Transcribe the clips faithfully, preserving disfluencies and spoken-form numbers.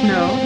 No.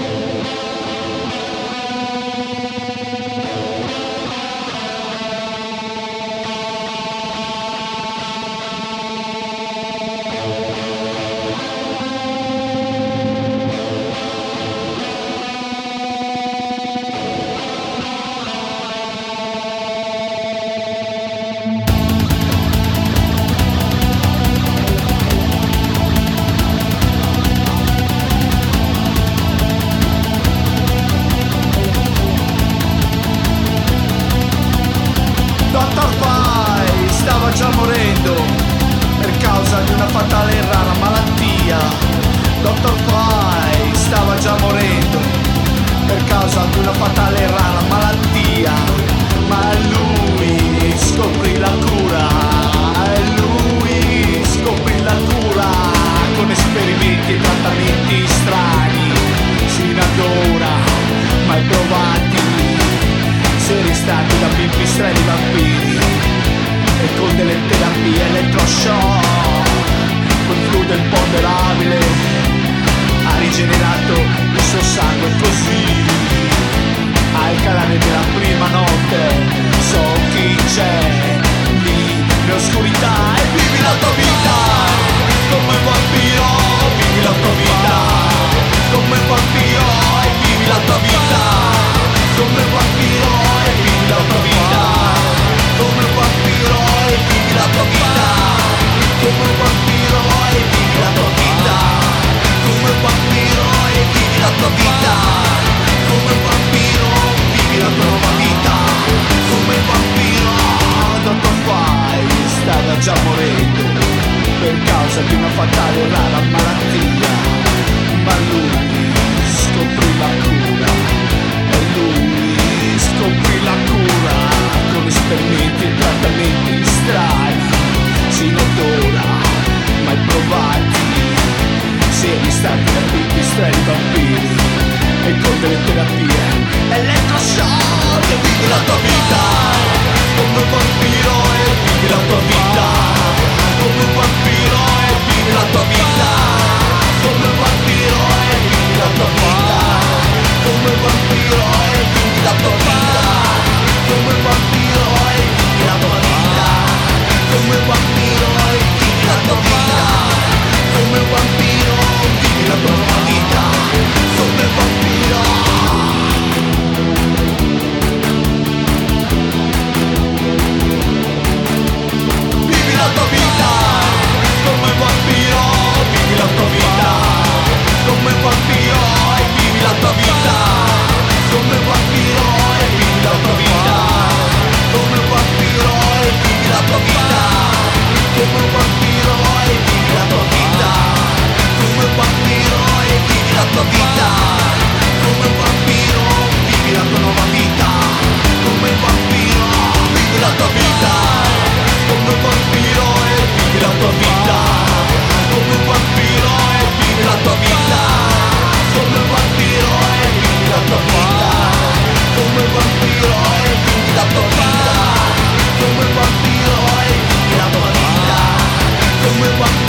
Dottor Pai stava già morendo per causa di una fatale e rara malattia. Dottor Pai stava già morendo per causa di una fatale e rara malattia. Ma lui scoprì la cura, e lui scoprì la cura con esperimenti e trattamenti strani, sino ad ora mai provati. Seri stati da pipistrelli vampiri e con delle terapie elettroshock, quel fluido imponderabile ha rigenerato il suo sangue così. Al calare della prima notte so chi c'è lì nell'oscurità e vivi la tua vita come un vampiro, vivi la tua vita come un vampiro e vivi la tua vita come un vampiro e vivi la tua vita come un vampiro e vivi la tua vita come un vampiro e vivi la tua vita come un vampiro e vivi la tua vita come un vampiro vivi la tua nuova vita come un vampiro. Dottor Pai stava già morendo per causa di una fatale e rara malattia, ma lui scoprì la cura e lui scoprì la cura con esperimenti e trattamenti strani, sino ad ora mai provati. Siamo stati da pipistrelli vampiri e con delle terapie elettroshock e vivi la tua vita come un vampiro e vivi la tua vita come un vampiro e vivi la tua vita come un vampiro e vivi la tua vita come un vampiro e vivi la tua vita come un vampiro e vivi la tua vita come un vampiro e vivi la tua vita come un vampiro vivi la tua nuova vita come un vampiro. Vivi la tua vita come un vampiro, vivi la tua vita come un vampiro e vivi la tua vita come un vampiro e vivi la tua vita come un vampiro e vivi la tua vita come un vampiro e vivi la tua vita come un vampiro e vivi la tua vita come un vampiro vivi la tua nuova vita come un vampiro vivi la tua vita come un vampiro e vivi la tua vita come un vampiro e vivi la tua vita come un vampiro e vivi la tua vita come un vampiro e vivi la tua vita come un vampiro e vivi la tua vita come un vampiro